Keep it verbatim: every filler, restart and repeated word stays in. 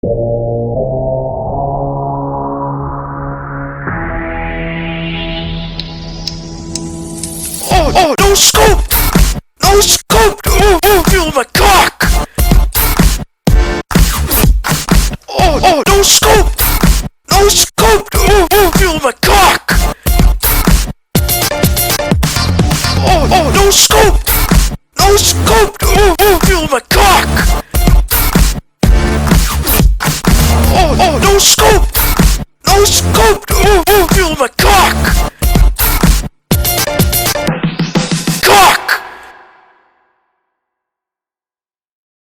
Oh, oh, no scope! No scope! Oh, oh, feel my cock! Oh, oh, no scope! No scope! Oh, oh, feel my cock! Oh, oh, no scope! No scope! Oh, oh, feel my cock! Oh, oh, no scope! No scope! Oh,